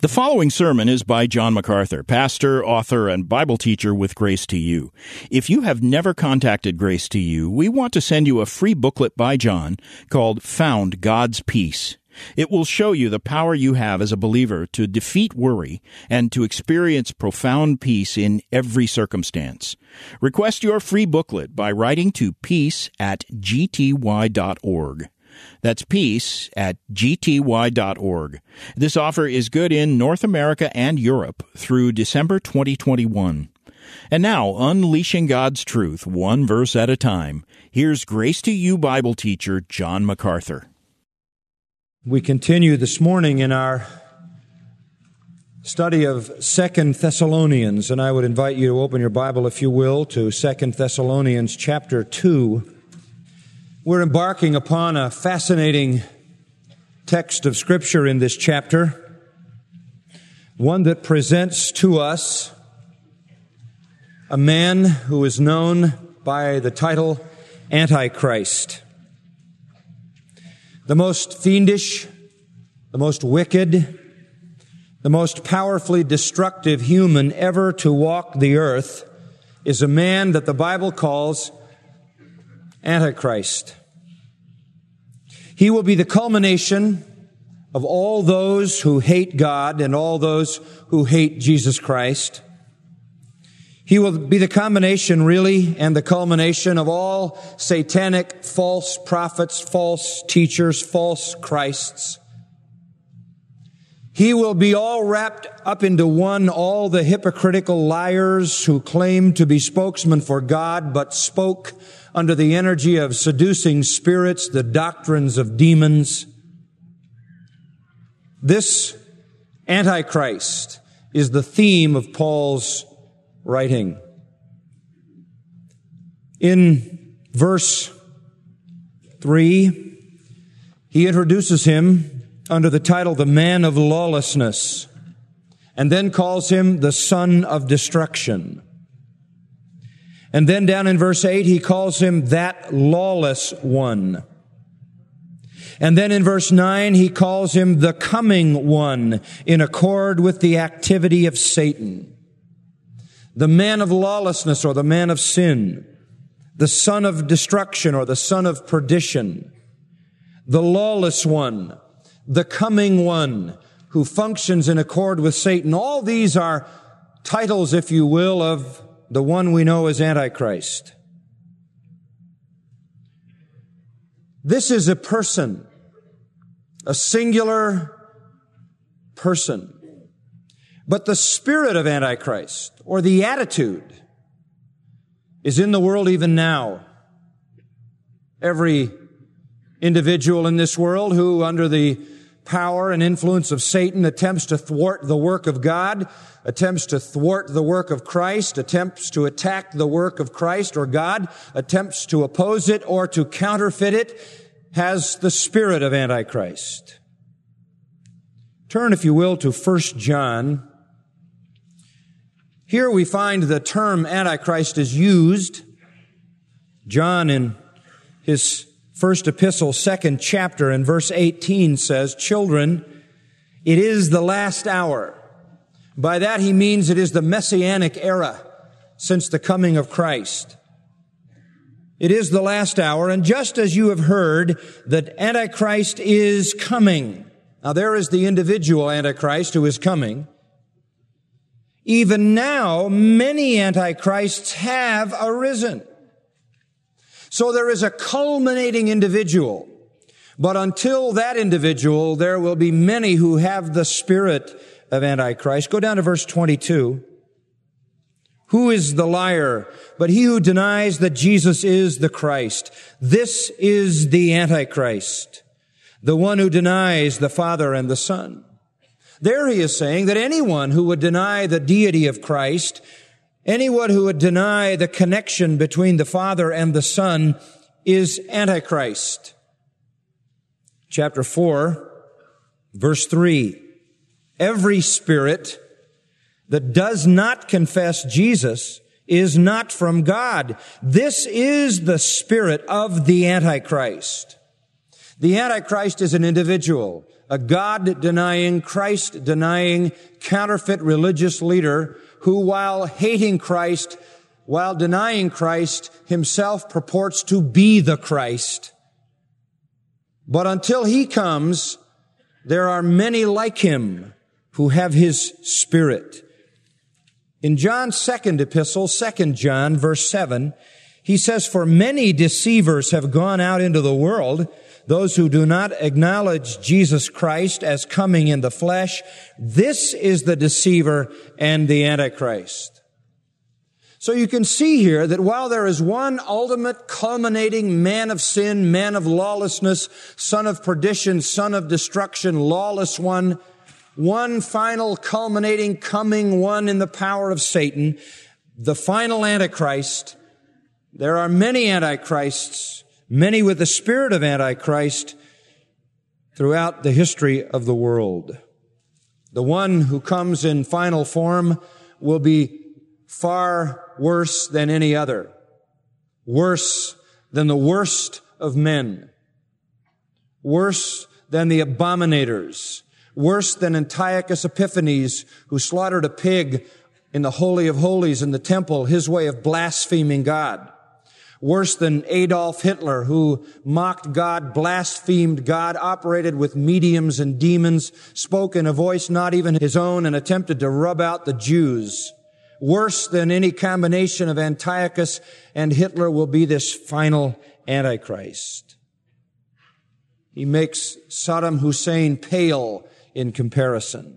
The following sermon is by John MacArthur, pastor, author, and Bible teacher with Grace to You. If you have never contacted Grace to You, we want to send you a free booklet by John called Found God's Peace. It will show you the power you have as a believer to defeat worry and to experience profound peace in every circumstance. Request your free booklet by writing to peace@gty.org. That's peace@gty.org. This offer is good in North America and Europe through December 2021. And now, unleashing God's truth one verse at a time, here's Grace to You Bible teacher John MacArthur. We continue this morning in our study of 2 Thessalonians, and I would invite you to open your Bible, if you will, to 2 Thessalonians chapter 2. We're embarking upon a fascinating text of Scripture in this chapter, one that presents to us a man who is known by the title Antichrist. The most fiendish, the most wicked, the most powerfully destructive human ever to walk the earth is a man that the Bible calls Antichrist. He will be the culmination of all those who hate God and all those who hate Jesus Christ. He will be the combination, really, and the culmination of all satanic false prophets, false teachers, false Christs. He will be all wrapped up into one, all the hypocritical liars who claim to be spokesmen for God, but spoke under the energy of seducing spirits, the doctrines of demons. This Antichrist is the theme of Paul's writing. In verse 3, he introduces him under the title, the man of lawlessness, and then calls him the son of destruction. And then down in verse 8, he calls him that lawless one. And then in verse 9, he calls him the coming one in accord with the activity of Satan. The man of lawlessness or the man of sin, the son of destruction or the son of perdition, the lawless one, the coming one who functions in accord with Satan. All these are titles, if you will, of the one we know as Antichrist. This is a person, a singular person. But the spirit of Antichrist, or the attitude, is in the world even now. Every individual in this world who, under the power and influence of Satan, attempts to thwart the work of God, attempts to thwart the work of Christ, attempts to attack the work of Christ or God, attempts to oppose it or to counterfeit it, has the spirit of Antichrist. Turn, if you will, to 1 John. Here we find the term Antichrist is used. John, in his first epistle, 2nd chapter, in verse 18 says, "Children, it is the last hour." By that he means it is the messianic era since the coming of Christ. It is the last hour, and just as you have heard that Antichrist is coming. Now there is the individual Antichrist who is coming. Even now, many Antichrists have arisen. So there is a culminating individual. But until that individual, there will be many who have the spirit of Antichrist. Go down to verse 22. Who is the liar but he who denies that Jesus is the Christ? This is the Antichrist, the one who denies the Father and the Son. There he is saying that anyone who would deny the deity of Christ, anyone who would deny the connection between the Father and the Son is Antichrist. Chapter 4, verse 3. Every spirit that does not confess Jesus is not from God. This is the spirit of the Antichrist. The Antichrist is an individual, a God-denying, Christ-denying, counterfeit religious leader who, while hating Christ, while denying Christ, himself purports to be the Christ. But until he comes, there are many like him who have his spirit. In John's second epistle, 2 John, verse 7, he says, "For many deceivers have gone out into the world, those who do not acknowledge Jesus Christ as coming in the flesh. This is the deceiver and the Antichrist." So you can see here that while there is one ultimate culminating man of sin, man of lawlessness, son of perdition, son of destruction, lawless one final culminating coming one in the power of Satan, the final Antichrist, there are many Antichrists, many with the spirit of Antichrist throughout the history of the world. The one who comes in final form will be far worse than any other, worse than the worst of men, worse than the abominators, worse than Antiochus Epiphanes, who slaughtered a pig in the Holy of Holies in the temple, his way of blaspheming God. Worse than Adolf Hitler, who mocked God, blasphemed God, operated with mediums and demons, spoke in a voice not even his own, and attempted to rub out the Jews. Worse than any combination of Antiochus and Hitler will be this final Antichrist. He makes Saddam Hussein pale in comparison.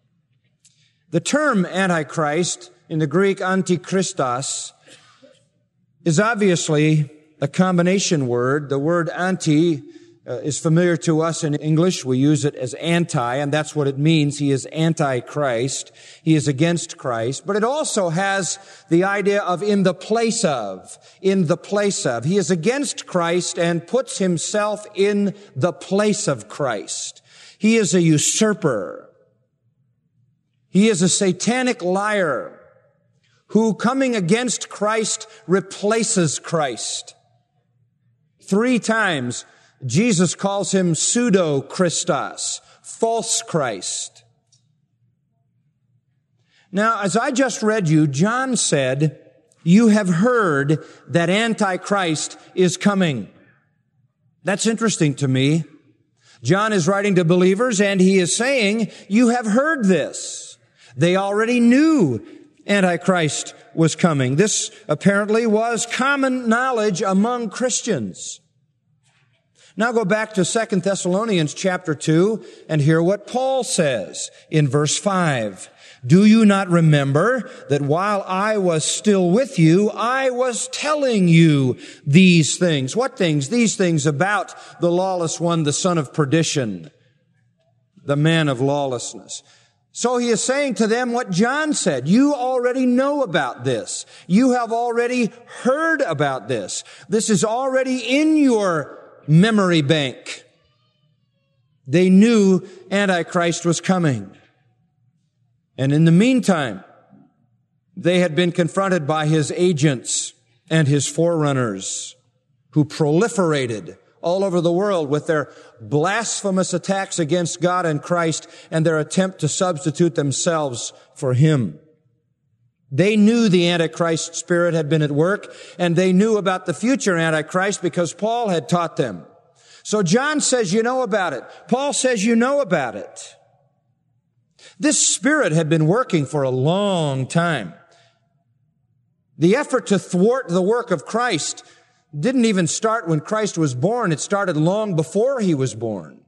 The term Antichrist, in the Greek Antichristos, is obviously a combination word. The word anti is familiar to us in English. We use it as anti, and that's what it means. He is anti-Christ. He is against Christ. But it also has the idea of in the place of, in the place of. He is against Christ and puts himself in the place of Christ. He is a usurper. He is a satanic liar who, coming against Christ, replaces Christ. 3 times, Jesus calls him pseudo-Christos, false Christ. Now, as I just read you, John said, "You have heard that Antichrist is coming." That's interesting to me. John is writing to believers, and he is saying, you have heard this. They already knew Antichrist was coming. This apparently was common knowledge among Christians. Now go back to 2 Thessalonians chapter 2 and hear what Paul says in verse 5. "Do you not remember that while I was still with you, I was telling you these things?" What things? These things about the lawless one, the son of perdition, the man of lawlessness. So he is saying to them what John said. You already know about this. You have already heard about this. This is already in your memory bank. They knew Antichrist was coming. And in the meantime, they had been confronted by his agents and his forerunners who proliferated all over the world with their blasphemous attacks against God and Christ and their attempt to substitute themselves for him. They knew the Antichrist spirit had been at work, and they knew about the future Antichrist because Paul had taught them. So John says you know about it. Paul says you know about it. This spirit had been working for a long time. The effort to thwart the work of Christ didn't even start when Christ was born. It started long before he was born.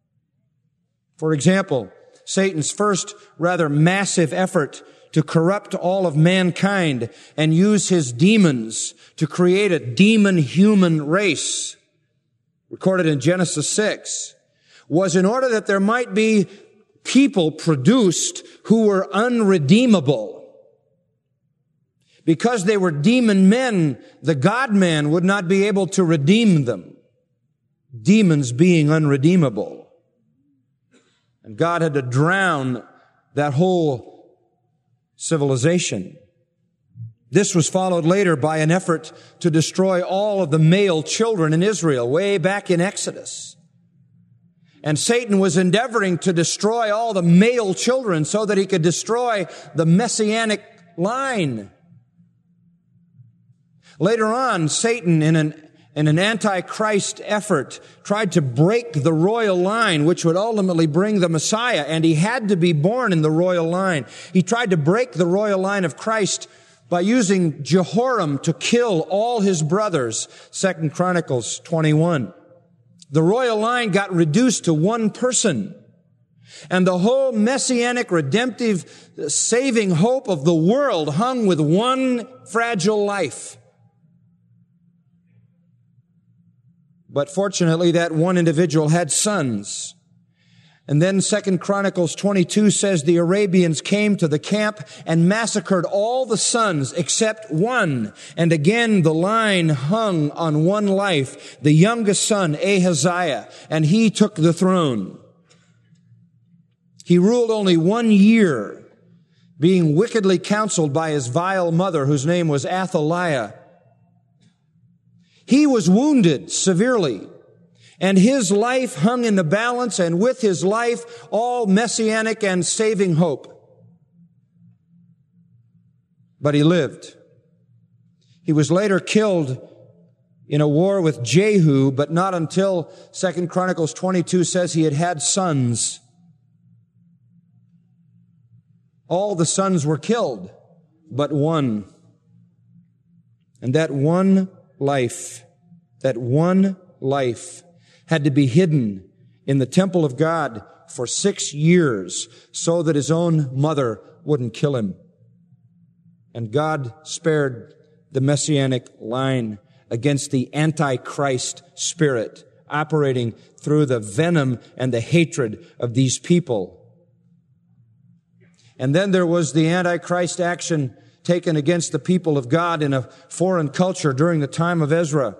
For example, Satan's first rather massive effort to corrupt all of mankind and use his demons to create a demon-human race, recorded in Genesis 6, was in order that there might be people produced who were unredeemable. Because they were demon men, the God-man would not be able to redeem them. Demons being unredeemable. And God had to drown that whole civilization. This was followed later by an effort to destroy all of the male children in Israel, way back in Exodus. And Satan was endeavoring to destroy all the male children so that he could destroy the messianic line. Later on, Satan, in an antichrist effort, tried to break the royal line, which would ultimately bring the Messiah, and he had to be born in the royal line. He tried to break the royal line of Christ by using Jehoram to kill all his brothers, 2 Chronicles 21. The royal line got reduced to one person, and the whole messianic, redemptive, saving hope of the world hung with one fragile life. But fortunately, that one individual had sons. And then 2 Chronicles 22 says the Arabians came to the camp and massacred all the sons except one. And again, the line hung on one life, the youngest son, Ahaziah, and he took the throne. He ruled only 1 year, being wickedly counseled by his vile mother, whose name was Athaliah. He was wounded severely, and his life hung in the balance, and with his life, all messianic and saving hope. But he lived. He was later killed in a war with Jehu, but not until 2 Chronicles 22 says he had had sons. All the sons were killed, but one. And that one life had to be hidden in the temple of God for 6 years so that his own mother wouldn't kill him. And God spared the messianic line against the antichrist spirit operating through the venom and the hatred of these people. And then there was the antichrist action taken against the people of God in a foreign culture during the time of Ezra.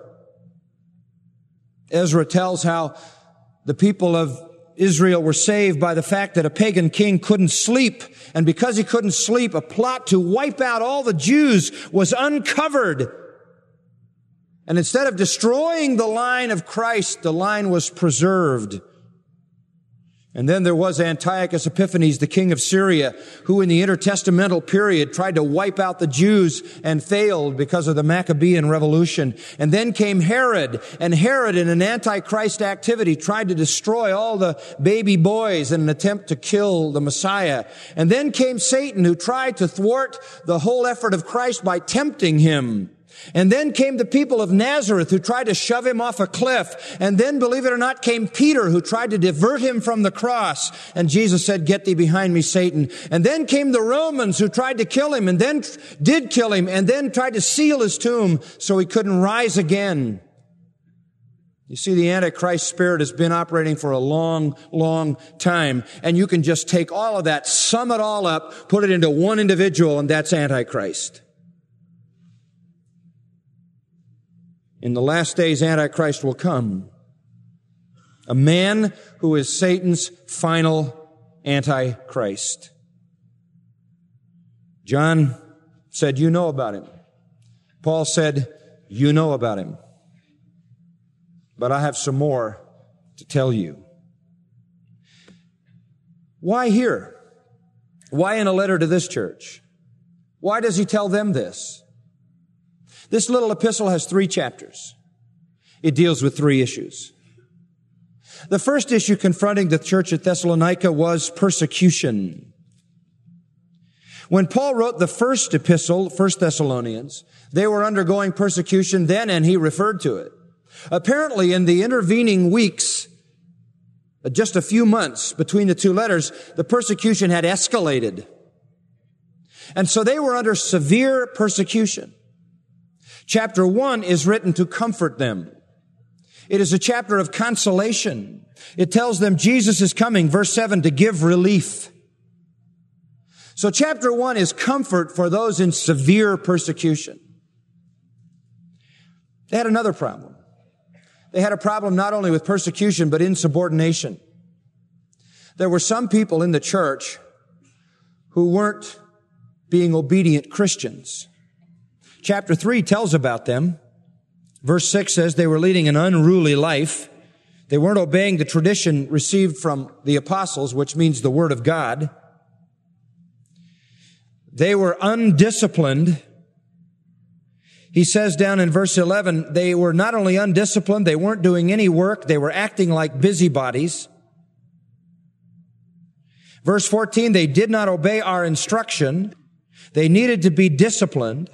Ezra tells how the people of Israel were saved by the fact that a pagan king couldn't sleep. And because he couldn't sleep, a plot to wipe out all the Jews was uncovered. And instead of destroying the line of Christ, the line was preserved. And then there was Antiochus Epiphanes, the king of Syria, who in the intertestamental period tried to wipe out the Jews and failed because of the Maccabean revolution. And then came Herod, and Herod in an antichrist activity tried to destroy all the baby boys in an attempt to kill the Messiah. And then came Satan, who tried to thwart the whole effort of Christ by tempting him. And then came the people of Nazareth who tried to shove him off a cliff. And then, believe it or not, came Peter who tried to divert him from the cross. And Jesus said, "Get thee behind me, Satan." And then came the Romans who tried to kill him and then did kill him and then tried to seal his tomb so he couldn't rise again. You see, the Antichrist spirit has been operating for a long, long time. And you can just take all of that, sum it all up, put it into one individual, and that's Antichrist. In the last days, Antichrist will come. A man who is Satan's final Antichrist. John said, "You know about him." Paul said, "You know about him." But I have some more to tell you. Why here? Why in a letter to this church? Why does he tell them this? This little epistle has 3 chapters. It deals with 3 issues. The first issue confronting the church at Thessalonica was persecution. When Paul wrote the first epistle, 1 Thessalonians, they were undergoing persecution then, and he referred to it. Apparently, in the intervening weeks, just a few months between the 2 letters, the persecution had escalated. And so they were under severe persecution. Chapter 1 is written to comfort them. It is a chapter of consolation. It tells them Jesus is coming, verse 7, to give relief. So chapter 1 is comfort for those in severe persecution. They had another problem. They had a problem not only with persecution, but insubordination. There were some people in the church who weren't being obedient Christians. Chapter 3 tells about them. Verse 6 says they were leading an unruly life. They weren't obeying the tradition received from the apostles, which means the Word of God. They were undisciplined. He says down in verse 11, they were not only undisciplined, they weren't doing any work, they were acting like busybodies. Verse 14, they did not obey our instruction. They needed to be disciplined.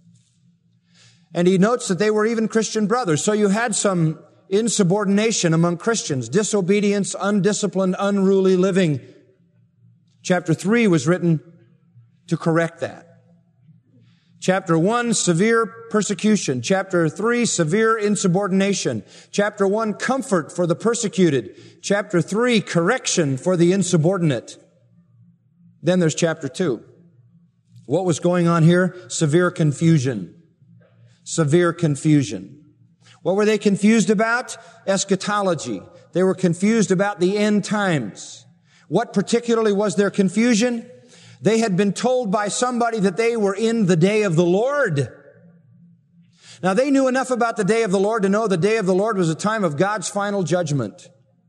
And he notes that they were even Christian brothers. So you had some insubordination among Christians, disobedience, undisciplined, unruly living. Chapter 3 was written to correct that. Chapter 1, severe persecution. Chapter 3, severe insubordination. Chapter 1, comfort for the persecuted. Chapter 3, correction for the insubordinate. Then there's chapter 2. What was going on here? Severe confusion. Severe confusion. What were they confused about? Eschatology. They were confused about the end times. What particularly was their confusion? They had been told by somebody that they were in the day of the Lord. Now, they knew enough about the day of the Lord to know the day of the Lord was a time of God's final judgment.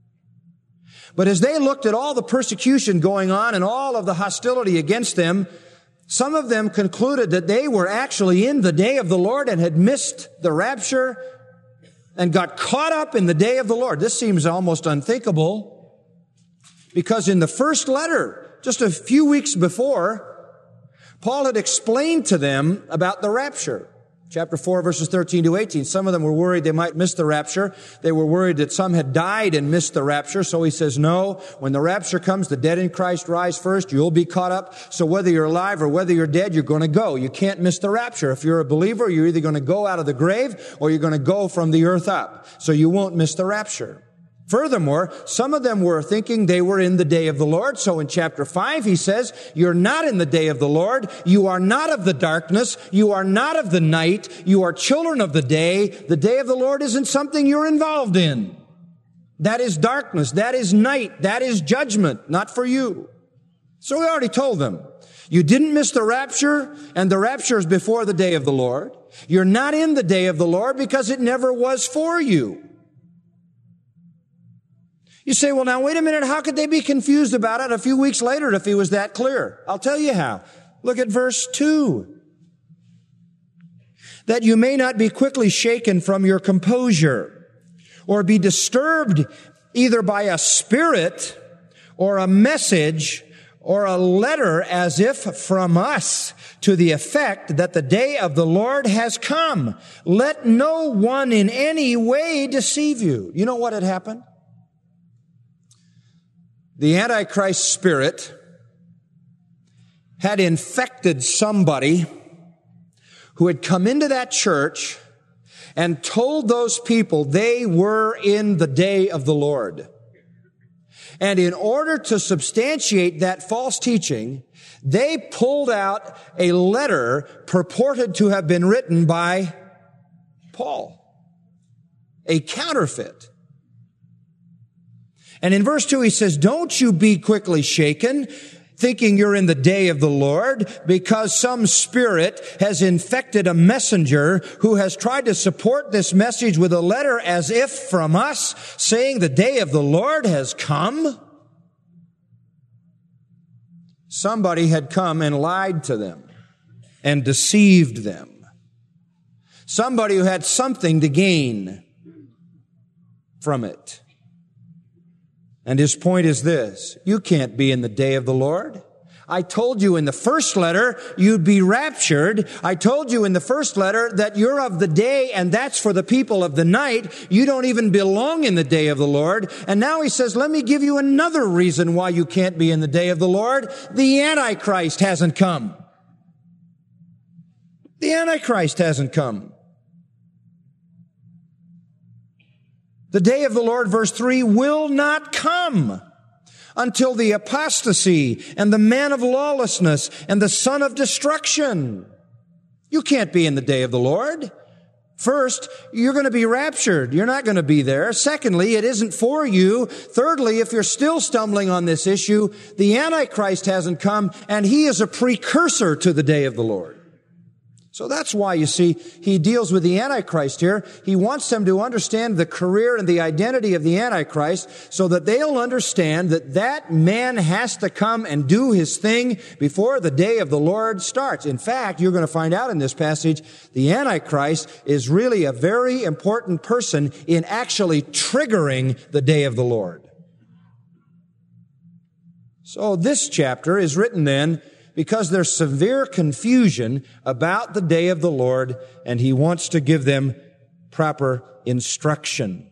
But as they looked at all the persecution going on and all of the hostility against them, some of them concluded that they were actually in the day of the Lord and had missed the rapture and got caught up in the day of the Lord. This seems almost unthinkable because in the first letter, just a few weeks before, Paul had explained to them about the rapture. Chapter 4, verses 13 to 18. Some of them were worried they might miss the rapture. They were worried that some had died and missed the rapture. So he says, no, when the rapture comes, the dead in Christ rise first. You'll be caught up. So whether you're alive or whether you're dead, you're going to go. You can't miss the rapture. If you're a believer, you're either going to go out of the grave or you're going to go from the earth up. So you won't miss the rapture. Furthermore, some of them were thinking they were in the day of the Lord. So in chapter 5, he says, you're not in the day of the Lord. You are not of the darkness. You are not of the night. You are children of the day. The day of the Lord isn't something you're involved in. That is darkness. That is night. That is judgment, not for you. So we already told them, you didn't miss the rapture, and the rapture is before the day of the Lord. You're not in the day of the Lord because it never was for you. You say, well, now, wait a minute. How could they be confused about it a few weeks later if he was that clear? I'll tell you how. Look at verse 2. That you may not be quickly shaken from your composure or be disturbed either by a spirit or a message or a letter as if from us to the effect that the day of the Lord has come. Let no one in any way deceive you. You know what had happened? The Antichrist spirit had infected somebody who had come into that church and told those people they were in the day of the Lord. And in order to substantiate that false teaching, they pulled out a letter purported to have been written by Paul, a counterfeit. And in verse 2 he says, don't you be quickly shaken, thinking you're in the day of the Lord, because some spirit has infected a messenger who has tried to support this message with a letter as if from us, saying the day of the Lord has come. Somebody had come and lied to them and deceived them. Somebody who had something to gain from it. And his point is this: you can't be in the day of the Lord. I told you in the first letter you'd be raptured. I told you in the first letter that you're of the day and that's for the people of the night. You don't even belong in the day of the Lord. And now he says, let me give you another reason why you can't be in the day of the Lord. The Antichrist hasn't come. The Antichrist hasn't come. The day of the Lord, verse 3, will not come until the apostasy and the man of lawlessness and the son of destruction. You can't be in the day of the Lord. First, you're going to be raptured. You're not going to be there. Secondly, it isn't for you. Thirdly, if you're still stumbling on this issue, the Antichrist hasn't come, and he is a precursor to the day of the Lord. So that's why, you see, he deals with the Antichrist here. He wants them to understand the career and the identity of the Antichrist so that they'll understand that that man has to come and do his thing before the day of the Lord starts. In fact, you're going to find out in this passage, the Antichrist is really a very important person in actually triggering the day of the Lord. So this chapter is written then because there's severe confusion about the day of the Lord, and he wants to give them proper instruction.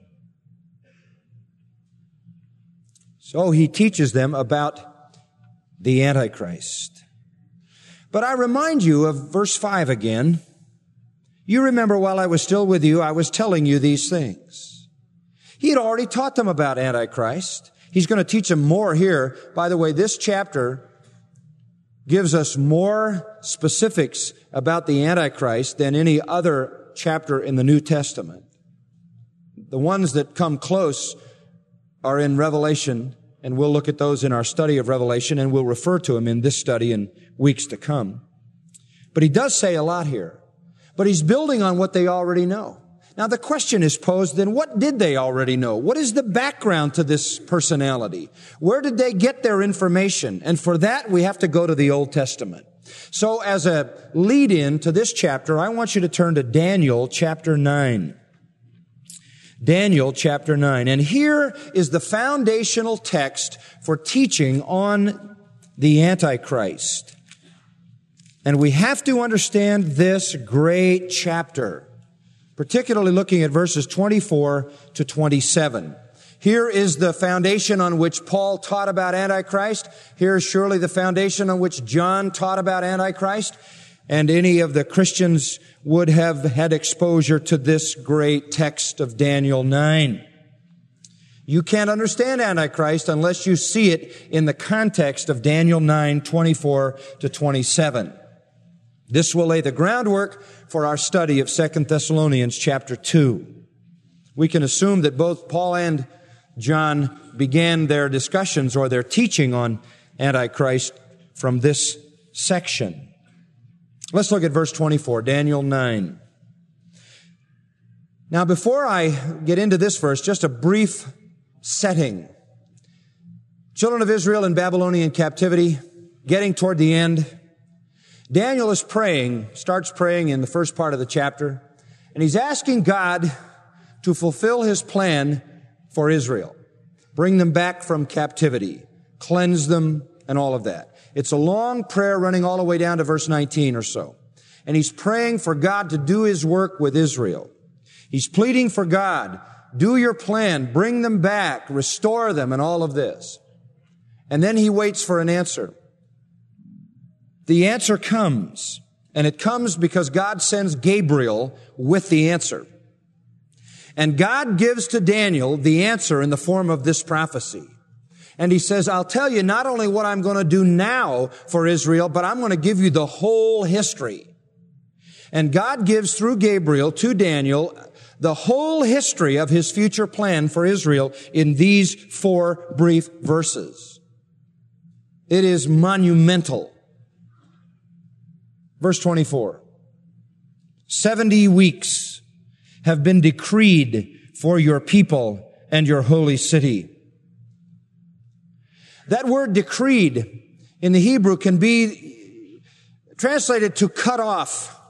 So he teaches them about the Antichrist. But I remind you of verse 5 again. You remember while I was still with you, I was telling you these things. He had already taught them about Antichrist. He's going to teach them more here. By the way, this chapter gives us more specifics about the Antichrist than any other chapter in the New Testament. The ones that come close are in Revelation, and we'll look at those in our study of Revelation, and we'll refer to them in this study in weeks to come. But he does say a lot here. But he's building on what they already know. Now the question is posed, then what did they already know? What is the background to this personality? Where did they get their information? And for that, we have to go to the Old Testament. So as a lead-in to this chapter, I want you to turn to Daniel chapter 9. Daniel chapter 9. And here is the foundational text for teaching on the Antichrist. And we have to understand this great chapter, particularly looking at verses 24 to 27. Here is the foundation on which Paul taught about Antichrist. Here is surely the foundation on which John taught about Antichrist. And any of the Christians would have had exposure to this great text of Daniel 9. You can't understand Antichrist unless you see it in the context of Daniel 9, 24 to 27. This will lay the groundwork for our study of 2 Thessalonians chapter 2. We can assume that both Paul and John began their discussions or their teaching on Antichrist from this section. Let's look at verse 24, Daniel 9. Now, before I get into this verse, just a brief setting. Children of Israel in Babylonian captivity, getting toward the end. Daniel is praying, starts praying in the first part of the chapter, and he's asking God to fulfill his plan for Israel. Bring them back from captivity, cleanse them, and all of that. It's a long prayer running all the way down to verse 19 or so. And he's praying for God to do his work with Israel. He's pleading for God, do your plan, bring them back, restore them, and all of this. And then he waits for an answer. The answer comes, and it comes because God sends Gabriel with the answer. And God gives to Daniel the answer in the form of this prophecy. And he says, I'll tell you not only what I'm going to do now for Israel, but I'm going to give you the whole history. And God gives through Gabriel to Daniel the whole history of his future plan for Israel in these 4 brief verses. It is monumental. Verse 24, 70 weeks have been decreed for your people and your holy city. That word decreed in the Hebrew can be translated to cut off.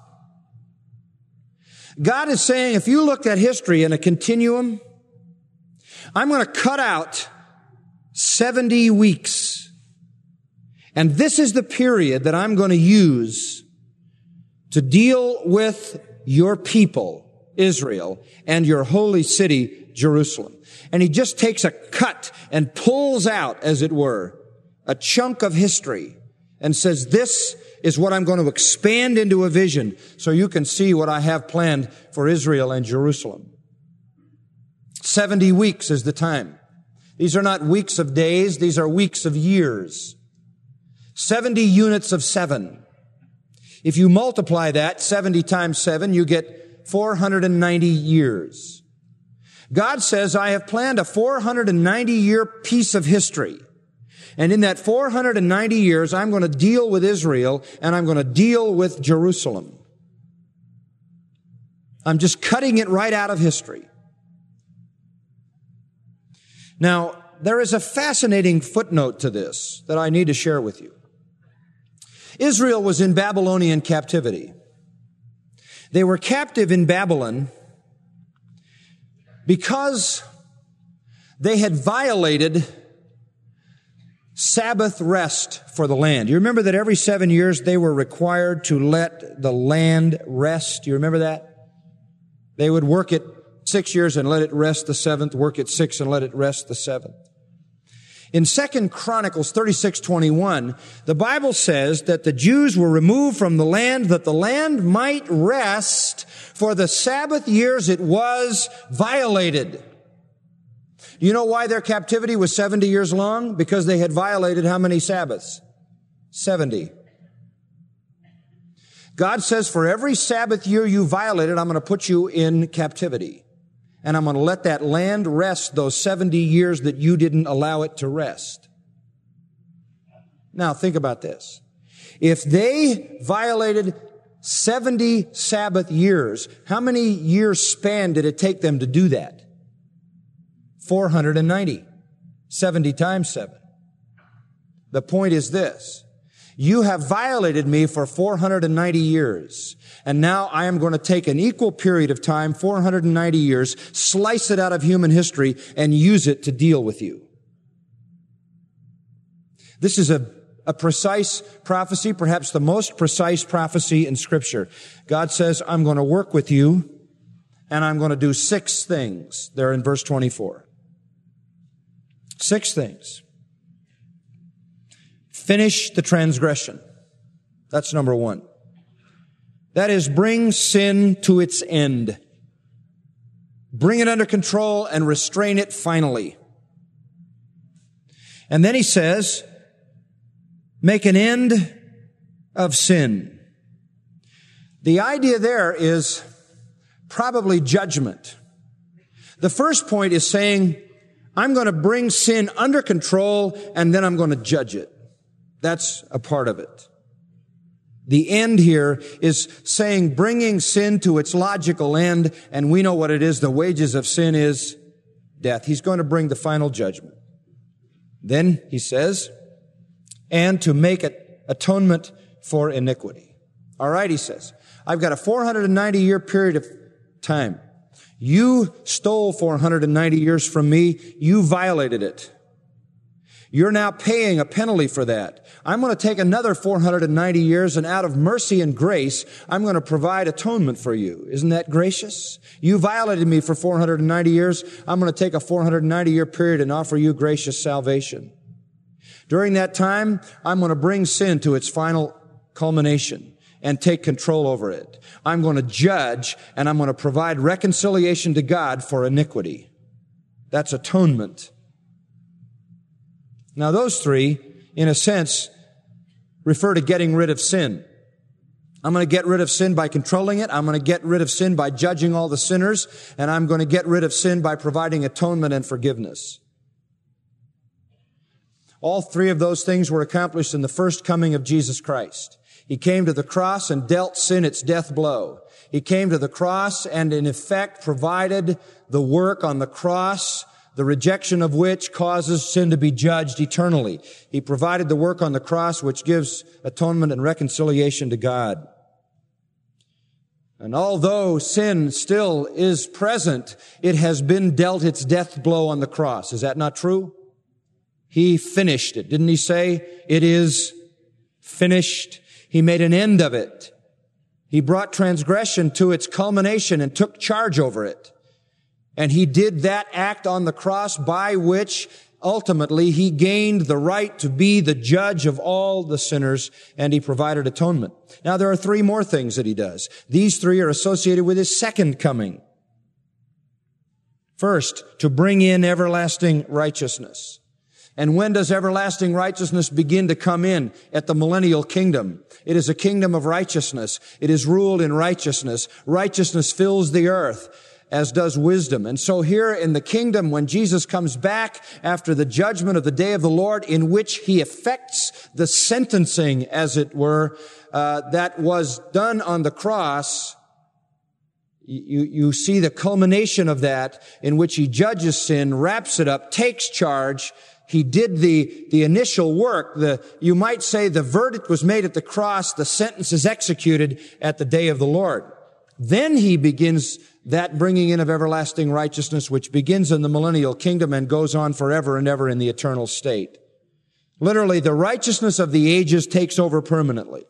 God is saying, if you looked at history in a continuum, I'm going to cut out 70 weeks. And this is the period that I'm going to use to deal with your people, Israel, and your holy city, Jerusalem. And he just takes a cut and pulls out, as it were, a chunk of history and says, this is what I'm going to expand into a vision so you can see what I have planned for Israel and Jerusalem. 70 weeks is the time. These are not weeks of days. These are weeks of years. 70 units of 7. If you multiply that, 70 times 7, you get 490 years. God says, I have planned a 490-year piece of history. And in that 490 years, I'm going to deal with Israel and I'm going to deal with Jerusalem. I'm just cutting it right out of history. Now, there is a fascinating footnote to this that I need to share with you. Israel was in Babylonian captivity. They were captive in Babylon because they had violated Sabbath rest for the land. You remember that every 7 years they were required to let the land rest? Do you remember that? They would work it 6 years and let it rest the seventh, work it 6 and let it rest the seventh. In 2 Chronicles 36:21, the Bible says that the Jews were removed from the land that the land might rest, for the Sabbath years it was violated. Do you know why their captivity was 70 years long? Because they had violated how many Sabbaths? 70. God says, for every Sabbath year you violated, I'm going to put you in captivity. And I'm going to let that land rest those 70 years that you didn't allow it to rest. Now, think about this. If they violated 70 Sabbath years, how many years span did it take them to do that? 490. 70 times 7. The point is this. You have violated me for 490 years. And now I am going to take an equal period of time, 490 years, slice it out of human history, and use it to deal with you. This is a precise prophecy, perhaps the most precise prophecy in Scripture. God says, I'm going to work with you, and I'm going to do 6 things. There in verse 24. 6 things. Finish the transgression. That's number 1. That is, bring sin to its end. Bring it under control and restrain it finally. And then he says, make an end of sin. The idea there is probably judgment. The first point is saying, I'm going to bring sin under control and then I'm going to judge it. That's a part of it. The end here is saying bringing sin to its logical end, and we know what it is. The wages of sin is death. He's going to bring the final judgment. Then he says, and to make atonement for iniquity. All right, he says, I've got a 490-year period of time. You stole 490 years from me. You violated it. You're now paying a penalty for that. I'm going to take another 490 years, and out of mercy and grace, I'm going to provide atonement for you. Isn't that gracious? You violated me for 490 years. I'm going to take a 490-year period and offer you gracious salvation. During that time, I'm going to bring sin to its final culmination and take control over it. I'm going to judge, and I'm going to provide reconciliation to God for iniquity. That's atonement. Now, those 3, in a sense, refer to getting rid of sin. I'm going to get rid of sin by controlling it. I'm going to get rid of sin by judging all the sinners. And I'm going to get rid of sin by providing atonement and forgiveness. All 3 of those things were accomplished in the first coming of Jesus Christ. He came to the cross and dealt sin its death blow. He came to the cross and, in effect, provided the work on the cross, the rejection of which causes sin to be judged eternally. He provided the work on the cross which gives atonement and reconciliation to God. And although sin still is present, it has been dealt its death blow on the cross. Is that not true? He finished it. Didn't he say, it is finished? He made an end of it. He brought transgression to its culmination and took charge over it. And he did that act on the cross by which ultimately he gained the right to be the judge of all the sinners, and he provided atonement. Now there are 3 more things that he does. These 3 are associated with his second coming. First, to bring in everlasting righteousness. And when does everlasting righteousness begin to come in? At the millennial kingdom. It is a kingdom of righteousness. It is ruled in righteousness. Righteousness fills the earth, as does wisdom. And so here in the kingdom, when Jesus comes back after the judgment of the day of the Lord, in which he effects the sentencing, as it were, that was done on the cross, you see the culmination of that in which he judges sin, wraps it up, takes charge. He did the initial work. You might say the verdict was made at the cross. The sentence is executed at the day of the Lord. Then he begins that bringing in of everlasting righteousness, which begins in the millennial kingdom and goes on forever and ever in the eternal state. Literally, the righteousness of the ages takes over permanently.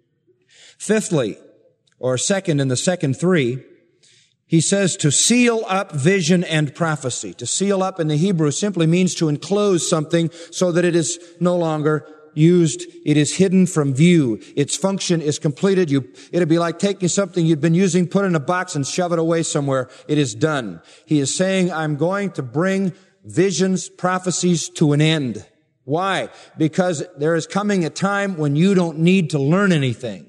Fifthly, or second in the second three, he says to seal up vision and prophecy. To seal up in the Hebrew simply means to enclose something so that it is no longer used. It is hidden from view. Its function is completed. It'd be like taking something you'd been using, put it in a box and shove it away somewhere. It is done. He is saying, I'm going to bring visions, prophecies to an end. Why? Because there is coming a time when you don't need to learn anything.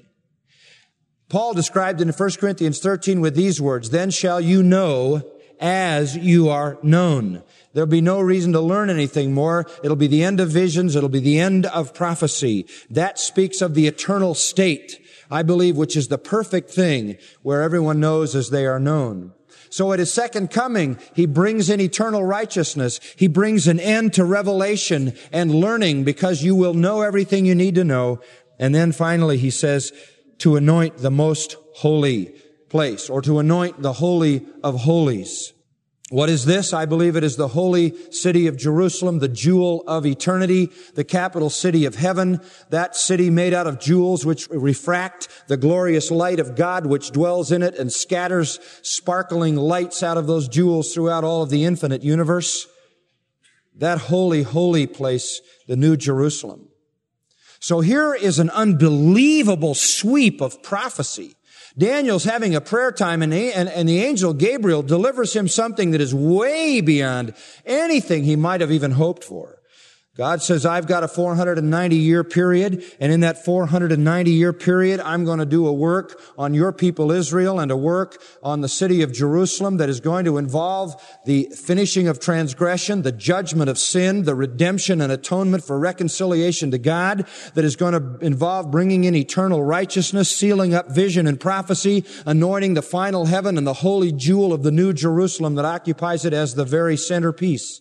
Paul described it in 1 Corinthians 13 with these words, then shall you know as you are known. There'll be no reason to learn anything more. It'll be the end of visions. It'll be the end of prophecy. That speaks of the eternal state, I believe, which is the perfect thing where everyone knows as they are known. So at his second coming, he brings in eternal righteousness. He brings an end to revelation and learning because you will know everything you need to know. And then finally, he says, to anoint the most holy place, or to anoint the Holy of Holies. What is this? I believe it is the holy city of Jerusalem, the jewel of eternity, the capital city of heaven, that city made out of jewels which refract the glorious light of God which dwells in it and scatters sparkling lights out of those jewels throughout all of the infinite universe. That holy, holy place, the New Jerusalem. So here is an unbelievable sweep of prophecy. Daniel's having a prayer time and the angel Gabriel delivers him something that is way beyond anything he might have even hoped for. God says, I've got a 490-year period, and in that 490-year period, I'm going to do a work on your people Israel and a work on the city of Jerusalem that is going to involve the finishing of transgression, the judgment of sin, the redemption and atonement for reconciliation to God, that is going to involve bringing in eternal righteousness, sealing up vision and prophecy, anointing the final heaven and the holy jewel of the New Jerusalem that occupies it as the very centerpiece.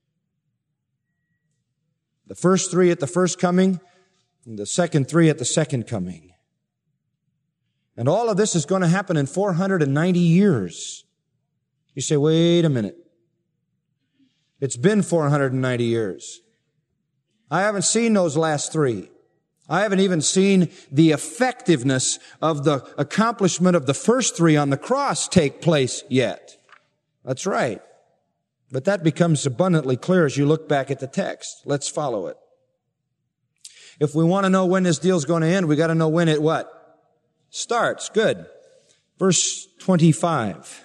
The first three at the first coming, and the second three at the second coming. And all of this is going to happen in 490 years. You say, wait a minute. It's been 490 years. I haven't seen those last three. I haven't even seen the effectiveness of the accomplishment of the first three on the cross take place yet. That's right. But that becomes abundantly clear as you look back at the text. Let's follow it. If we want to know when this deal's going to end, we got to know when it what? Starts. Good. Verse 25.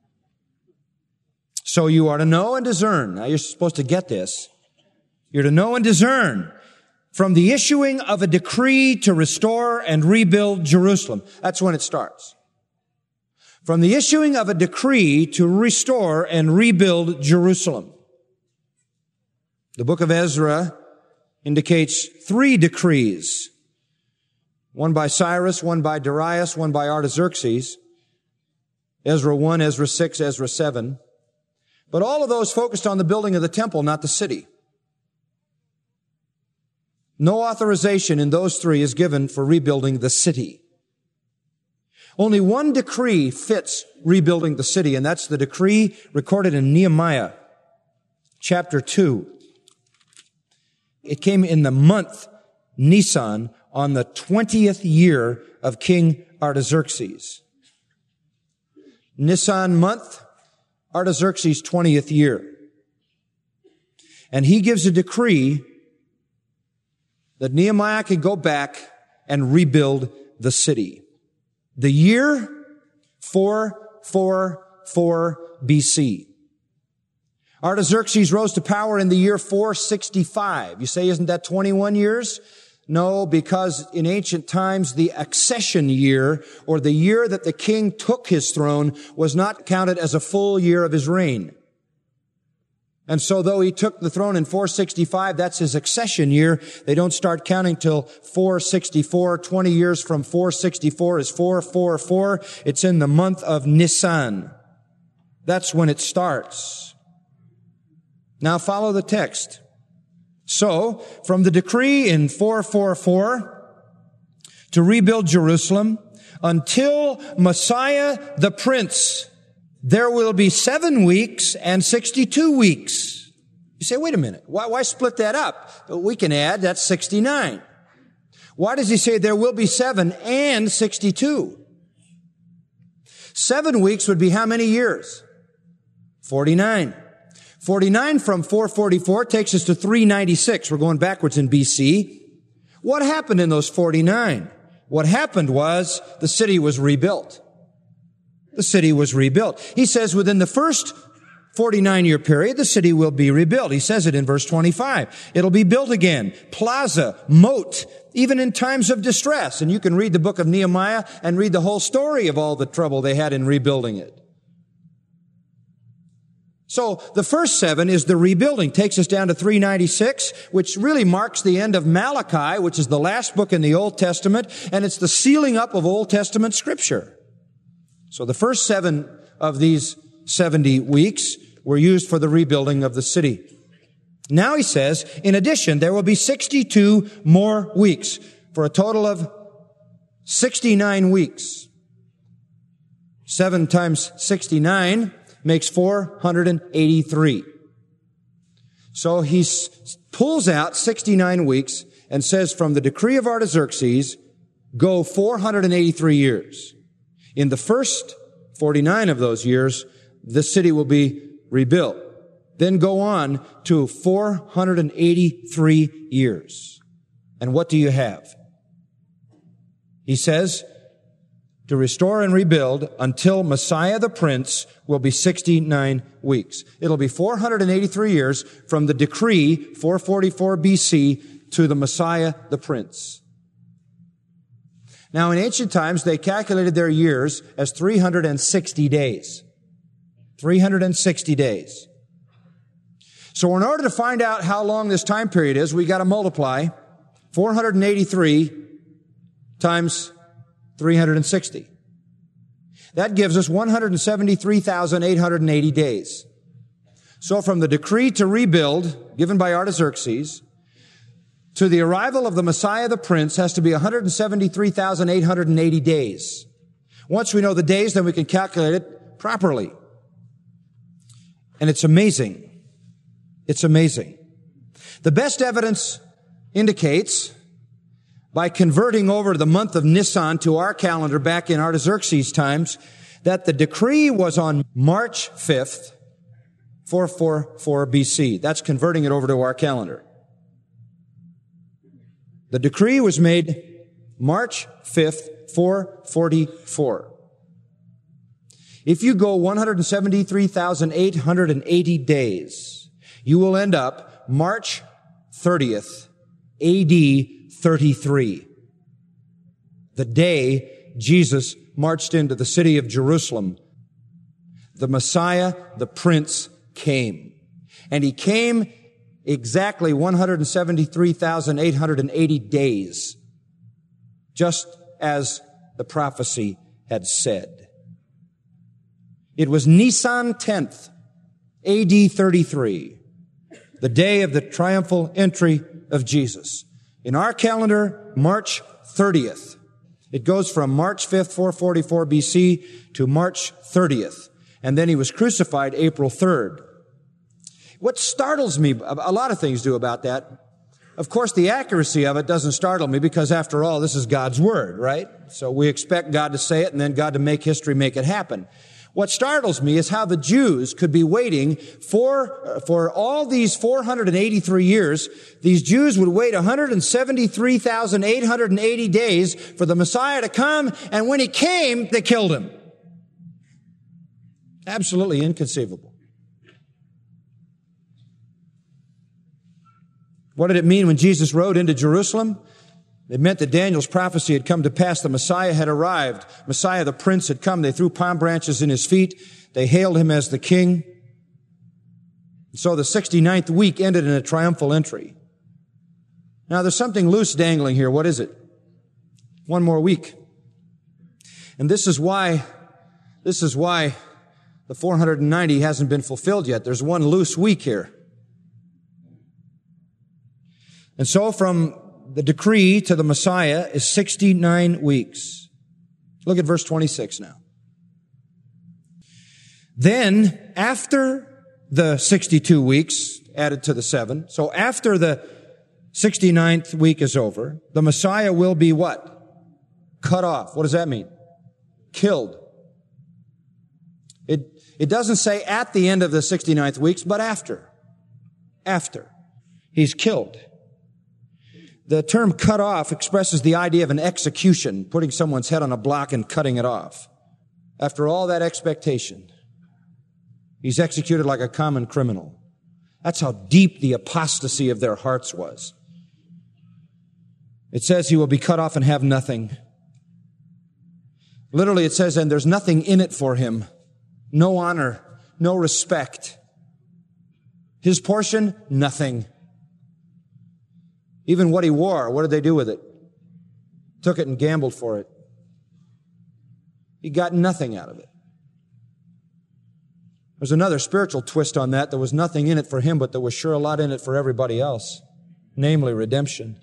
So you are to know and discern. Now you're supposed to get this. You're to know and discern from the issuing of a decree to restore and rebuild Jerusalem. That's when it starts. From the issuing of a decree to restore and rebuild Jerusalem. The book of Ezra indicates 3 decrees. One by Cyrus, one by Darius, one by Artaxerxes. Ezra 1, Ezra 6, Ezra 7. But all of those focused on the building of the temple, not the city. No authorization in those 3 is given for rebuilding the city. Only one decree fits rebuilding the city, and that's the decree recorded in Nehemiah chapter 2. It came in the month Nisan on the 20th year of King Artaxerxes. Nisan month, Artaxerxes' 20th year. And he gives a decree that Nehemiah can go back and rebuild the city. The year 444 BC. Artaxerxes rose to power in the year 465. You say, isn't that 21 years? No, because in ancient times, the accession year, or the year that the king took his throne, was not counted as a full year of his reign. And so though he took the throne in 465, that's his accession year. They don't start counting till 464. 20 years from 464 is 444. It's in the month of Nisan. That's when it starts. Now follow the text. So, from the decree in 444 to rebuild Jerusalem until Messiah the Prince, there will be 7 weeks and 62 weeks. You say, wait a minute. Why split that up? We can add, that's 69. Why does he say there will be 7 and 62? 7 weeks would be how many years? 49. 49 from 444 takes us to 396. We're going backwards in BC. What happened in those 49? What happened was the city was rebuilt. The city was rebuilt. He says within the first 49-year period, the city will be rebuilt. He says it in verse 25. It'll be built again. Plaza, moat, even in times of distress. And you can read the book of Nehemiah and read the whole story of all the trouble they had in rebuilding it. So the first 7 is the rebuilding, takes us down to 396, which really marks the end of Malachi, which is the last book in the Old Testament, and it's the sealing up of Old Testament Scripture. So the first 7 of these 70 weeks were used for the rebuilding of the city. Now he says, in addition, there will be 62 more weeks, for a total of 69 weeks. 7 times 69 makes 483. So he pulls out 69 weeks and says from the decree of Artaxerxes, go 483 years. In the first 49 of those years, the city will be rebuilt. Then go on to 483 years. And what do you have? He says, to restore and rebuild until Messiah the Prince will be 69 weeks. It'll be 483 years from the decree 444 BC to the Messiah the Prince. Now in ancient times, they calculated their years as 360 days. 360 days. So in order to find out how long this time period is, we got to multiply 483 times 360. That gives us 173,880 days. So from the decree to rebuild, given by Artaxerxes, to the arrival of the Messiah the Prince has to be 173,880 days. Once we know the days, then we can calculate it properly. And it's amazing. It's amazing. The best evidence indicates, by converting over the month of Nisan to our calendar back in Artaxerxes' times, that the decree was on March 5th, 444 BC. That's converting it over to our calendar. The decree was made March 5th, 444. If you go 173,880 days, you will end up March 30th, AD 33. The day Jesus marched into the city of Jerusalem, the Messiah, the Prince, came. And he came exactly 173,880 days, just as the prophecy had said. It was Nisan 10th, AD 33, the day of the triumphal entry of Jesus. In our calendar, March 30th. It goes from March 5th, 444 BC to March 30th. And then he was crucified April 3rd. What startles me, a lot of things do about that. Of course, the accuracy of it doesn't startle me because after all, this is God's word, right? So we expect God to say it and then God to make history make it happen. What startles me is how the Jews could be waiting for all these 483 years. These Jews would wait 173,880 days for the Messiah to come, and when he came, they killed him. Absolutely inconceivable. What did it mean when Jesus rode into Jerusalem? It meant that Daniel's prophecy had come to pass. The Messiah had arrived. Messiah, the Prince, had come. They threw palm branches in his feet. They hailed him as the King. So the 69th week ended in a triumphal entry. Now there's something loose dangling here. What is it? One more week. And this is why the 490 hasn't been fulfilled yet. There's one loose week here. And so from the decree to the Messiah is 69 weeks. Look at verse 26 now. Then, after the 62 weeks added to the 7, so after the 69th week is over, the Messiah will be what? Cut off. What does that mean? Killed. It doesn't say at the end of the 69th weeks, but after. After. He's killed. The term cut off expresses the idea of an execution, putting someone's head on a block and cutting it off. After all that expectation, he's executed like a common criminal. That's how deep the apostasy of their hearts was. It says he will be cut off and have nothing. Literally it says, and there's nothing in it for him. No honor, no respect. His portion, nothing. Even what he wore, what did they do with it? Took it and gambled for it. He got nothing out of it. There's another spiritual twist on that. There was nothing in it for him, but there was sure a lot in it for everybody else, namely redemption.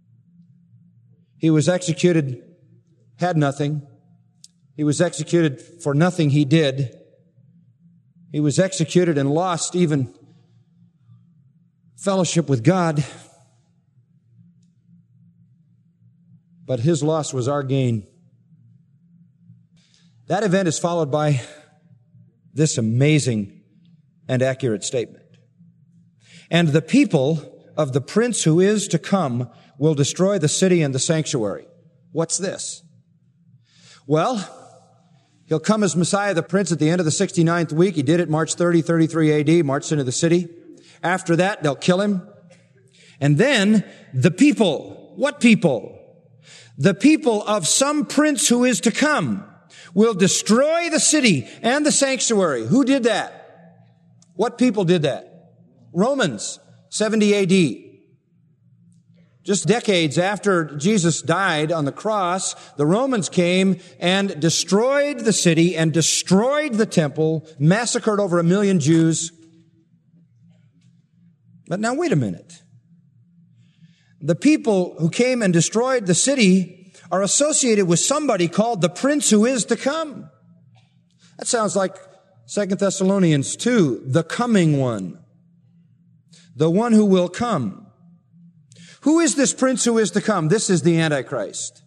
He was executed, had nothing. He was executed for nothing he did. He was executed and lost even fellowship with God. But his loss was our gain. That event is followed by this amazing and accurate statement. And the people of the prince who is to come will destroy the city and the sanctuary. What's this? Well, he'll come as Messiah the Prince at the end of the 69th week. He did it March 30, 33 AD, marched into the city. After that, they'll kill him. And then the people, what people? The people of some prince who is to come will destroy the city and the sanctuary. Who did that? What people did that? Romans, 70 AD. Just decades after Jesus died on the cross, the Romans came and destroyed the city and destroyed the temple, massacred over 1 million Jews. But now wait a minute. The people who came and destroyed the city are associated with somebody called the Prince who is to come. That sounds like 2 Thessalonians 2, the coming one. The one who will come. Who is this Prince who is to come? This is the Antichrist.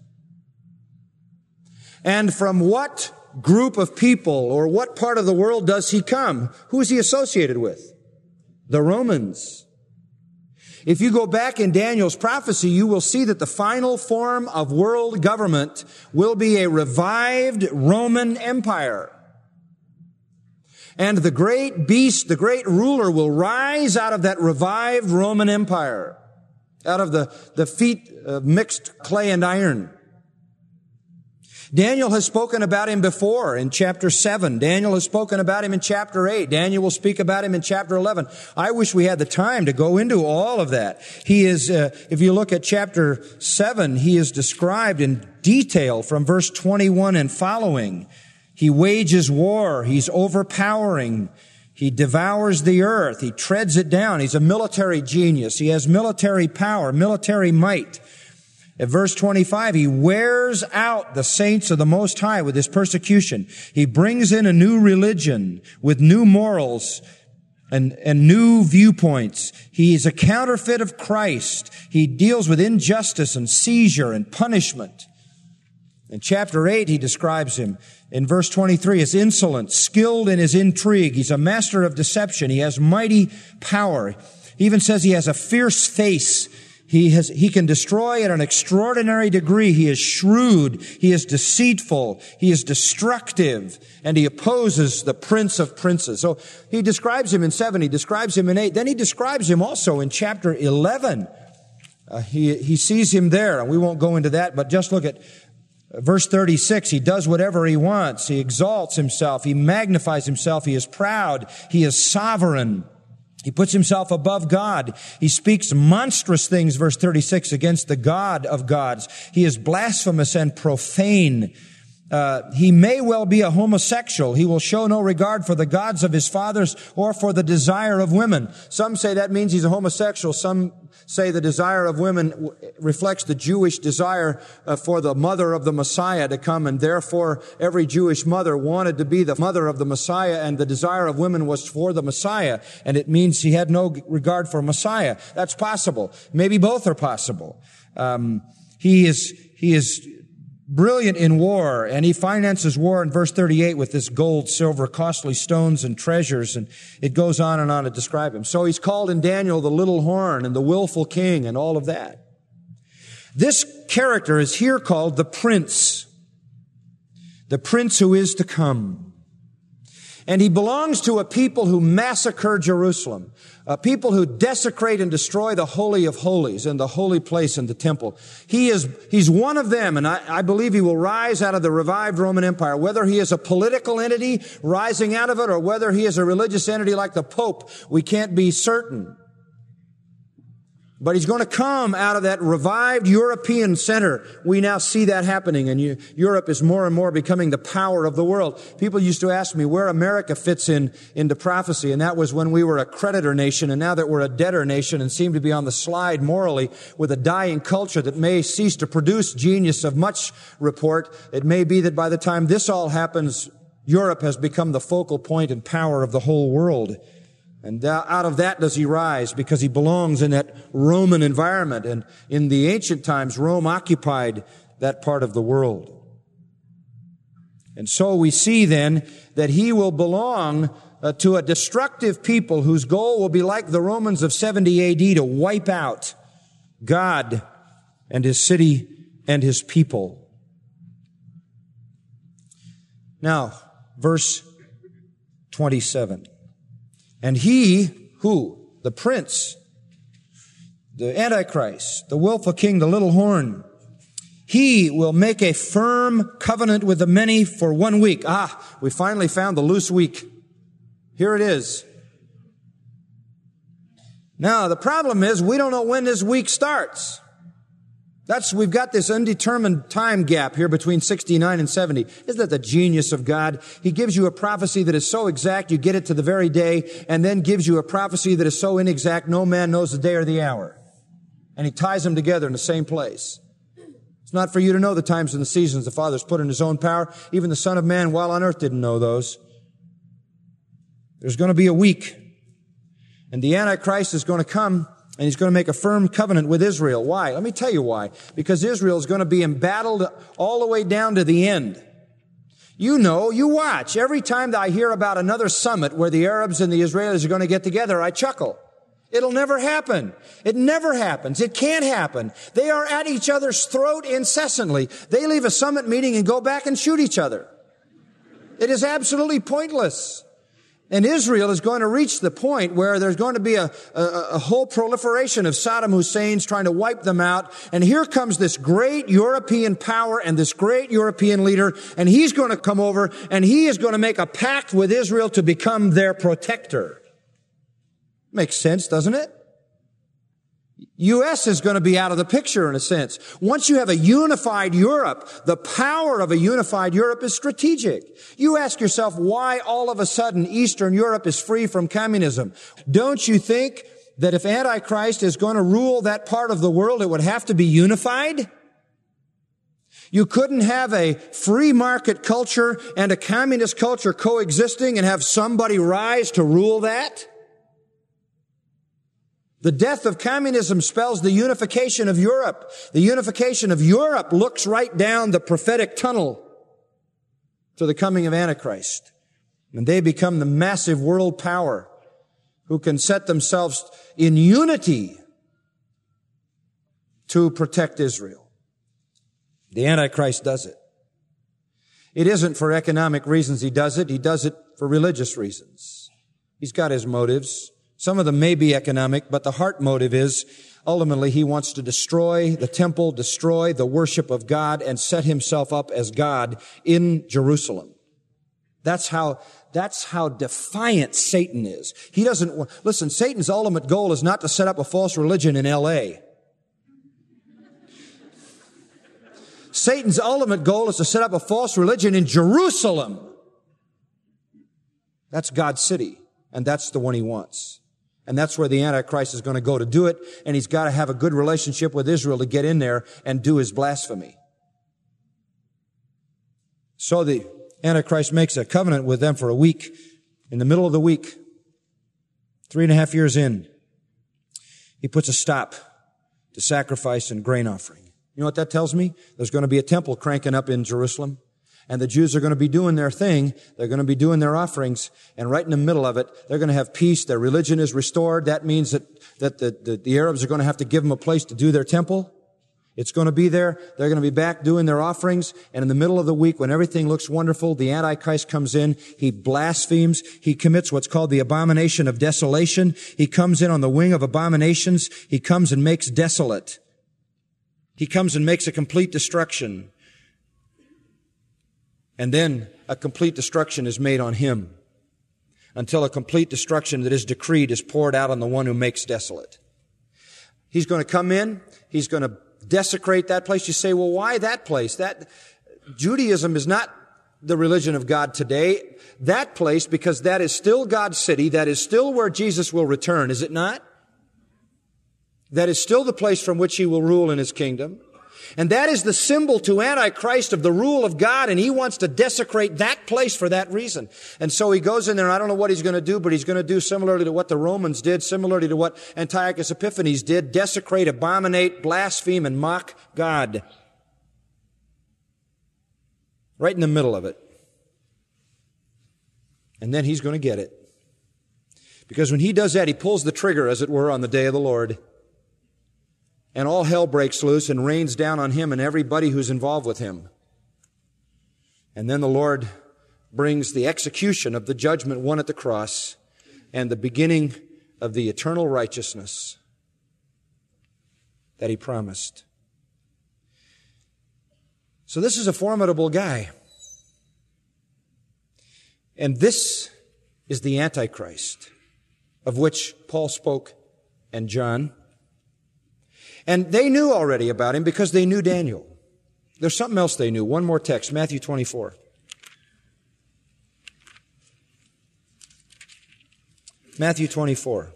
And from what group of people or what part of the world does he come? Who is he associated with? The Romans. If you go back in Daniel's prophecy, you will see that the final form of world government will be a revived Roman Empire. And the great beast, the great ruler will rise out of that revived Roman Empire, out of the feet of mixed clay and iron. Daniel has spoken about him before in chapter 7. Daniel has spoken about him in chapter 8. Daniel will speak about him in chapter 11. I wish we had the time to go into all of that. He is, if you look at chapter 7, he is described in detail from verse 21 and following. He wages war. He's overpowering. He devours the earth. He treads it down. He's a military genius. He has military power, military might. At verse 25, he wears out the saints of the Most High with his persecution. He brings in a new religion with new morals and new viewpoints. He is a counterfeit of Christ. He deals with injustice and seizure and punishment. In chapter 8, he describes him in verse 23 as insolent, skilled in his intrigue. He's a master of deception. He has mighty power. He even says he has a fierce face. He can destroy at an extraordinary degree. He is shrewd. He is deceitful. He is destructive. And he opposes the Prince of Princes. So he describes him in 7. He describes him in 8. Then he describes him also in chapter 11. He sees him there. And we won't go into that, but just look at verse 36. He does whatever he wants. He exalts himself. He magnifies himself. He is proud. He is sovereign. He puts himself above God. He speaks monstrous things, verse 36, against the God of gods. He is blasphemous and profane. He may well be a homosexual. He will show no regard for the gods of his fathers or for the desire of women. Some say that means he's a homosexual. Some say the desire of women reflects the Jewish desire for the mother of the Messiah to come, and therefore every Jewish mother wanted to be the mother of the Messiah, and the desire of women was for the Messiah, and it means he had no regard for Messiah. That's possible. Maybe both are possible. He is brilliant in war, and he finances war in verse 38 with this gold, silver, costly stones and treasures, and it goes on and on to describe him. So he's called in Daniel the little horn and the willful king and all of that. This character is here called the prince who is to come. And he belongs to a people who massacre Jerusalem, people who desecrate and destroy the Holy of Holies and the holy place in the temple. He's one of them, and I believe he will rise out of the revived Roman Empire. Whether he is a political entity rising out of it or whether he is a religious entity like the Pope, we can't be certain. But he's going to come out of that revived European center. We now see that happening, and Europe is more and more becoming the power of the world. People used to ask me where America fits into prophecy, and that was when we were a creditor nation, and now that we're a debtor nation and seem to be on the slide morally with a dying culture that may cease to produce genius of much report. It may be that by the time this all happens, Europe has become the focal point and power of the whole world. And out of that does he rise, because he belongs in that Roman environment. And in the ancient times, Rome occupied that part of the world. And so we see then that he will belong to a destructive people whose goal will be like the Romans of 70 AD, to wipe out God and his city and his people. Now, verse 27. And he, who? The prince, the Antichrist, the willful king, the little horn, he will make a firm covenant with the many for 1 week. We finally found the loose week. Here it is. Now, the problem is we don't know when this week starts. We've got this undetermined time gap here between 69 and 70. Isn't that the genius of God? He gives you a prophecy that is so exact, you get it to the very day, and then gives you a prophecy that is so inexact, no man knows the day or the hour. And he ties them together in the same place. It's not for you to know the times and the seasons the Father's put in his own power. Even the Son of Man, while on earth, didn't know those. There's going to be a week, and the Antichrist is going to come, and he's going to make a firm covenant with Israel. Why? Let me tell you why. Because Israel is going to be embattled all the way down to the end. You know, you watch. Every time that I hear about another summit where the Arabs and the Israelis are going to get together, I chuckle. It'll never happen. It never happens. It can't happen. They are at each other's throat incessantly. They leave a summit meeting and go back and shoot each other. It is absolutely pointless. And Israel is going to reach the point where there's going to be a whole proliferation of Saddam Hussein's trying to wipe them out. And here comes this great European power and this great European leader, and he's going to come over and he is going to make a pact with Israel to become their protector. Makes sense, doesn't it? U.S. is going to be out of the picture in a sense. Once you have a unified Europe, the power of a unified Europe is strategic. You ask yourself why all of a sudden Eastern Europe is free from communism. Don't you think that if Antichrist is going to rule that part of the world, it would have to be unified? You couldn't have a free market culture and a communist culture coexisting and have somebody rise to rule that? The death of communism spells the unification of Europe. The unification of Europe looks right down the prophetic tunnel to the coming of Antichrist. And they become the massive world power who can set themselves in unity to protect Israel. The Antichrist does it. It isn't for economic reasons he does it. He does it for religious reasons. He's got his motives. Some of them may be economic, but the heart motive is ultimately he wants to destroy the temple, destroy the worship of God, and set himself up as God in Jerusalem. That's how defiant Satan is. He doesn't, listen, Satan's ultimate goal is not to set up a false religion in L.A. Satan's ultimate goal is to set up a false religion in Jerusalem. That's God's city, and that's the one he wants. And that's where the Antichrist is going to go to do it, and he's got to have a good relationship with Israel to get in there and do his blasphemy. So the Antichrist makes a covenant with them for a week. In the middle of the week, 3.5 years in, he puts a stop to sacrifice and grain offering. You know what that tells me? There's going to be a temple cranking up in Jerusalem, and the Jews are going to be doing their thing. They're going to be doing their offerings, and right in the middle of it, they're going to have peace. Their religion is restored. That means that the Arabs are going to have to give them a place to do their temple. It's going to be there. They're going to be back doing their offerings. And in the middle of the week, when everything looks wonderful, the Antichrist comes in. He blasphemes. He commits what's called the abomination of desolation. He comes in on the wing of abominations. He comes and makes desolate. He comes and makes a complete destruction. And then a complete destruction is made on him until a complete destruction that is decreed is poured out on the one who makes desolate. He's going to come in. He's going to desecrate that place. You say, well, why that place? That Judaism is not the religion of God today. That place, because that is still God's city. That is still where Jesus will return, is it not? That is still the place from which he will rule in his kingdom. And that is the symbol to Antichrist of the rule of God, and he wants to desecrate that place for that reason. And so he goes in there, and I don't know what he's going to do, but he's going to do similarly to what the Romans did, similarly to what Antiochus Epiphanes did, desecrate, abominate, blaspheme, and mock God. Right in the middle of it. And then he's going to get it. Because when he does that, he pulls the trigger, as it were, on the day of the Lord. And all hell breaks loose and rains down on him and everybody who's involved with him. And then the Lord brings the execution of the judgment won at the cross and the beginning of the eternal righteousness that he promised. So this is a formidable guy. And this is the Antichrist of which Paul spoke and John. And they knew already about him because they knew Daniel. There's something else they knew. One more text, Matthew 24. Matthew 24.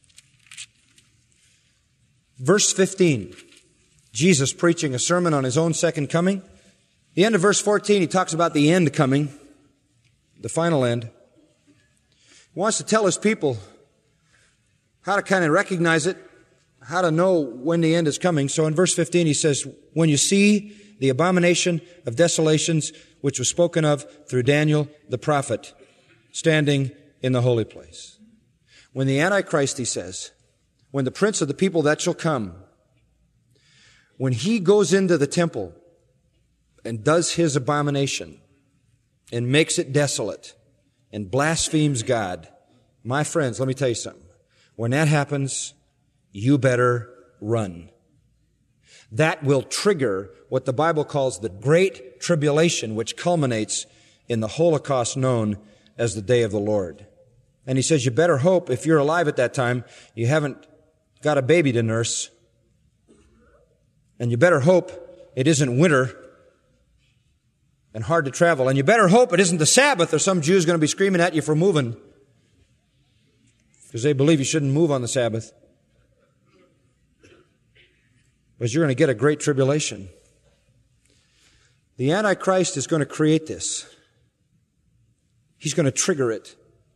Verse 15. Jesus preaching a sermon on his own second coming. The end of verse 14, he talks about the end coming, the final end. He wants to tell his people how to kind of recognize it, how to know when the end is coming. So in verse 15 he says, when you see the abomination of desolations which was spoken of through Daniel the prophet standing in the holy place. When the Antichrist, he says, when the prince of the people that shall come, when he goes into the temple and does his abomination and makes it desolate and blasphemes God, my friends, let me tell you something. When that happens, you better run. That will trigger what the Bible calls the Great Tribulation, which culminates in the Holocaust known as the Day of the Lord. And he says you better hope, if you're alive at that time, you haven't got a baby to nurse. And you better hope it isn't winter and hard to travel. And you better hope it isn't the Sabbath, or some Jew's going to be screaming at you for moving, because they believe you shouldn't move on the Sabbath. Because you're going to get a great tribulation. The Antichrist is going to create this. He's going to trigger it.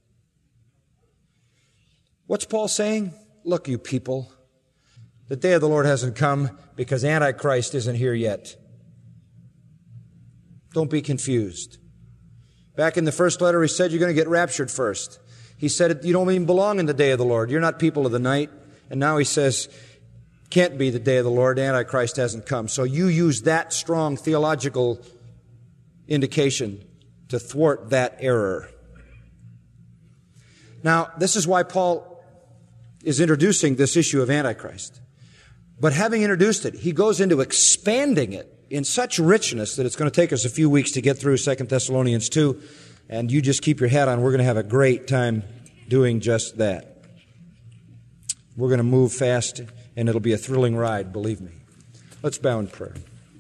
What's Paul saying? Look, you people, the day of the Lord hasn't come because Antichrist isn't here yet. Don't be confused. Back in the first letter, he said you're going to get raptured first. He said you don't even belong in the day of the Lord. You're not people of the night. And now he says, can't be the day of the Lord. Antichrist hasn't come. So you use that strong theological indication to thwart that error. Now, this is why Paul is introducing this issue of Antichrist. But having introduced it, he goes into expanding it in such richness that it's going to take us a few weeks to get through 2 Thessalonians 2 And you just keep your hat on. We're going to have a great time doing just that. We're going to move fast, and it'll be a thrilling ride, believe me. Let's bow in prayer.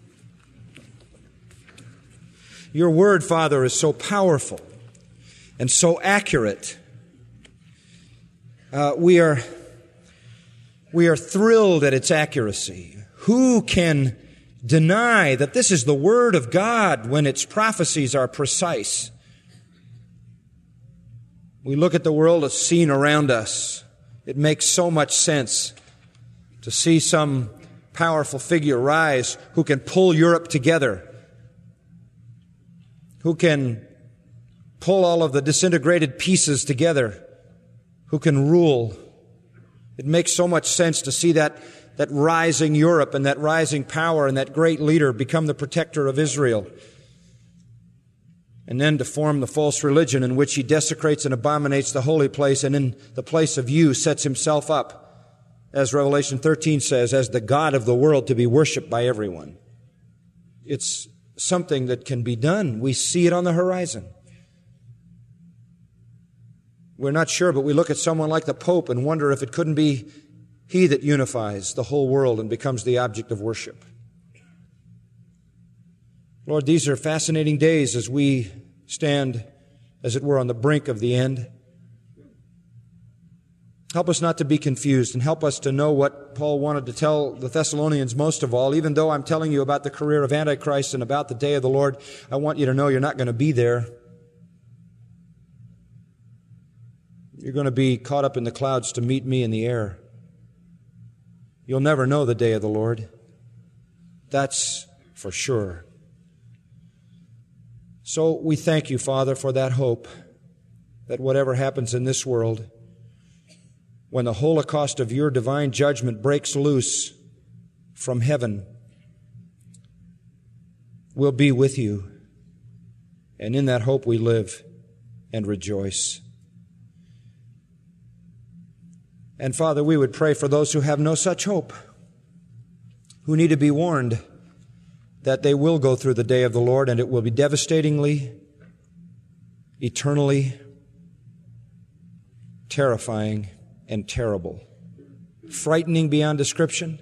Your word, Father, is so powerful and so accurate. We are thrilled at its accuracy. Who can deny that this is the Word of God when its prophecies are precise? We look at the world as seen around us. It makes so much sense to see some powerful figure rise who can pull Europe together, who can pull all of the disintegrated pieces together, who can rule. It makes so much sense to see that rising Europe and that rising power and that great leader become the protector of Israel. And then to form the false religion in which he desecrates and abominates the holy place, and in the place of you sets himself up, as Revelation 13 says, as the God of the world to be worshipped by everyone. It's something that can be done. We see it on the horizon. We're not sure, but we look at someone like the Pope and wonder if it couldn't be he that unifies the whole world and becomes the object of worship. Lord, these are fascinating days as we stand, as it were, on the brink of the end. Help us not to be confused, and help us to know what Paul wanted to tell the Thessalonians most of all. Even though I'm telling you about the career of Antichrist and about the day of the Lord, I want you to know you're not going to be there. You're going to be caught up in the clouds to meet me in the air. You'll never know the day of the Lord. That's for sure. So we thank you, Father, for that hope that whatever happens in this world, when the holocaust of your divine judgment breaks loose from heaven, we'll be with you. And in that hope we live and rejoice. And Father, we would pray for those who have no such hope, who need to be warned that they will go through the day of the Lord, and it will be devastatingly, eternally terrifying and terrible, frightening beyond description,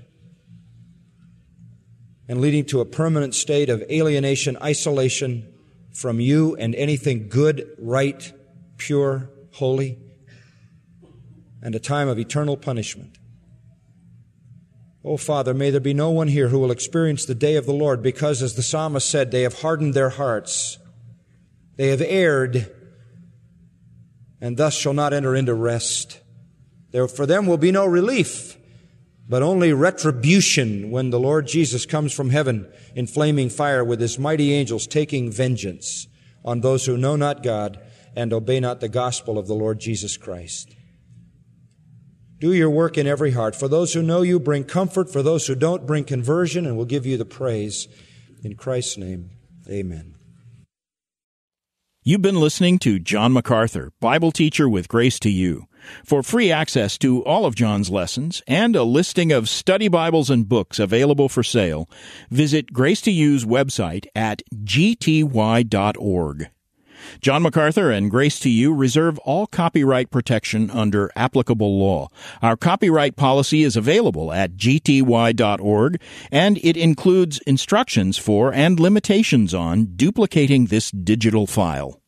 and leading to a permanent state of alienation, isolation from you and anything good, right, pure, holy, and a time of eternal punishment. Oh, Father, may there be no one here who will experience the day of the Lord because, as the psalmist said, they have hardened their hearts. They have erred, and thus shall not enter into rest. For them will be no relief, but only retribution when the Lord Jesus comes from heaven in flaming fire with his mighty angels taking vengeance on those who know not God and obey not the gospel of the Lord Jesus Christ. Do your work in every heart. For those who know you, bring comfort. For those who don't, bring conversion, and we'll give you the praise. In Christ's name, amen. You've been listening to John MacArthur, Bible teacher with Grace to You. For free access to all of John's lessons and a listing of study Bibles and books available for sale, visit Grace to You's website at gty.org. John MacArthur and Grace to You reserve all copyright protection under applicable law. Our copyright policy is available at gty.org, and it includes instructions for and limitations on duplicating this digital file.